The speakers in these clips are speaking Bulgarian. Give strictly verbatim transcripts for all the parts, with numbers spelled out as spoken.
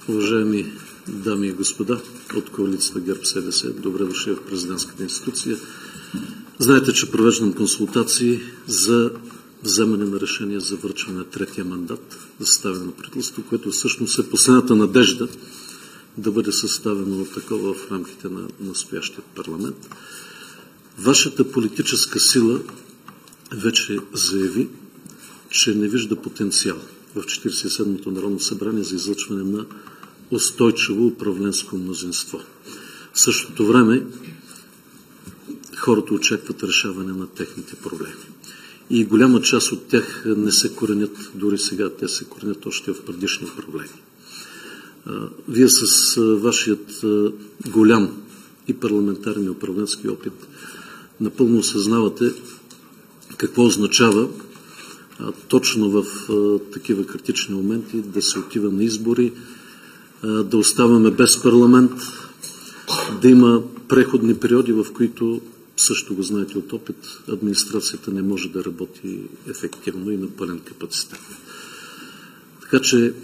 Уважаеми дами и господа от коалицията ГЕРБ-СДС, добре дошли в президентската институция. Знаете, че провеждам консултации за вземане на решение за връчване на третия мандат за съставяне на правителство, което всъщност е последната надежда да бъде съставено такова в рамките на настоящия парламент. Вашата политическа сила вече заяви, че не вижда потенциал в Четиридесет и седмото Народно събрание за излъчване на устойчиво управленско мнозинство. В същото време хората очакват решаване на техните проблеми. И голяма част от тях не се коренят дори сега, те се коренят още в предишни проблеми. Вие с вашият голям и парламентарен и управленски опит напълно осъзнавате какво означава точно в такива критични моменти да се отива на избори, да оставаме без парламент, да има преходни периоди, в които, също го знаете от опит, администрацията не може да работи ефективно и на пълен капацитет. Така че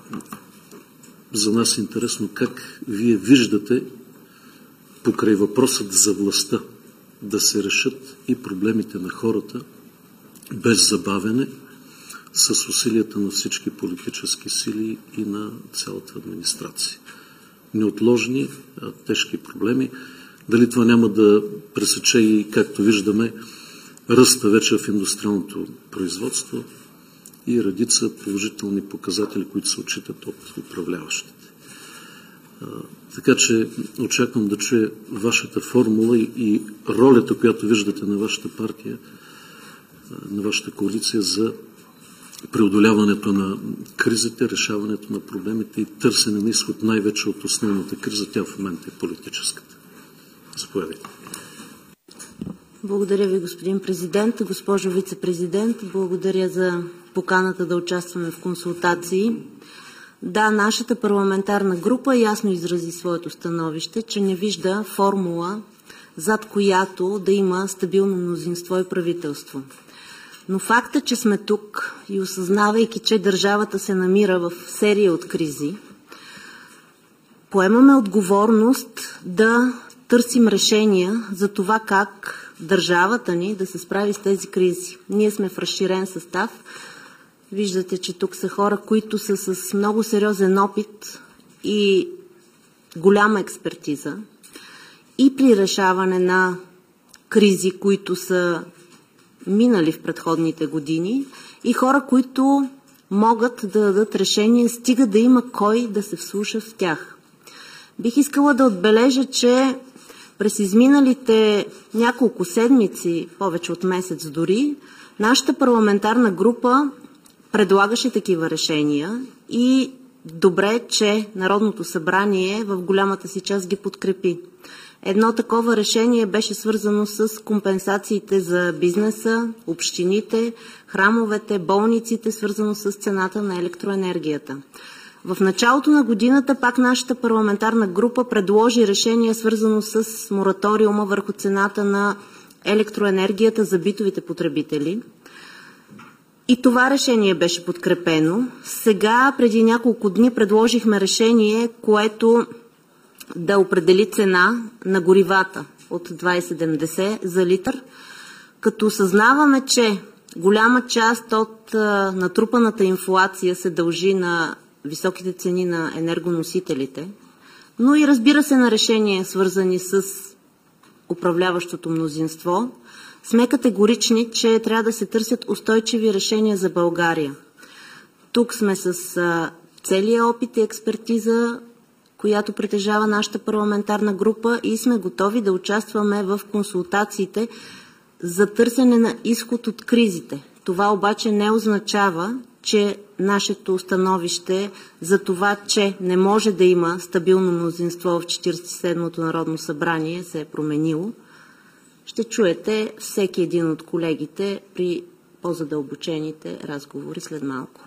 за нас е интересно как вие виждате покрай въпросът за властта да се решат и проблемите на хората без забавяне, с усилията на всички политически сили и на цялата администрация. Неотложни, тежки проблеми. Дали това няма да пресече и, както виждаме, ръста вече в индустриалното производство и редица положителни показатели, които се отчитат от управляващите. Така че очаквам да чуя вашата формула и ролята, която виждате на вашата партия, на вашата коалиция за преодоляването на кризите, решаването на проблемите и търсене на изход най-вече от основната криза, тя в момента е политическата. Заповядайте. Благодаря ви, господин президент. Госпожо вице-президент, благодаря за поканата да участваме в консултации. Да, нашата парламентарна група ясно изрази своето становище, че не вижда формула, зад която да има стабилно мнозинство и правителство. Но факта, че сме тук и осъзнавайки, че държавата се намира в серия от кризи, поемаме отговорност да търсим решения за това как държавата ни да се справи с тези кризи. Ние сме в разширен състав. Виждате, че тук са хора, които са с много сериозен опит и голяма експертиза и при решаване на кризи, които са минали в предходните години, и хора, които могат да дадат решение, стига да има кой да се вслуша в тях. Бих искала да отбележа, че през изминалите няколко седмици, повече от месец дори, нашата парламентарна група предлагаше такива решения и добре, че Народното събрание в голямата си част ги подкрепи. Едно такова решение беше свързано с компенсациите за бизнеса, общините, храмовете, болниците, свързано с цената на електроенергията. В началото на годината пак нашата парламентарна група предложи решение, свързано с мораториума върху цената на електроенергията за битовите потребители. И това решение беше подкрепено. Сега, преди няколко дни, предложихме решение, което да определи цена на горивата от двайсет седемдесет за литър, като съзнаваме, че голяма част от а, натрупаната инфлация се дължи на високите цени на енергоносителите, но и разбира се на решения, свързани с управляващото мнозинство. Сме категорични, че трябва да се търсят устойчиви решения за България. Тук сме с а, целия опит и експертиза, която притежава нашата парламентарна група, и сме готови да участваме в консултациите за търсене на изход от кризите. Това обаче не означава, че нашето становище за това, че не може да има стабилно мнозинство в Четиридесет и седмото Народно събрание, се е променило. Ще чуете всеки един от колегите при по-задълбочените разговори след малко.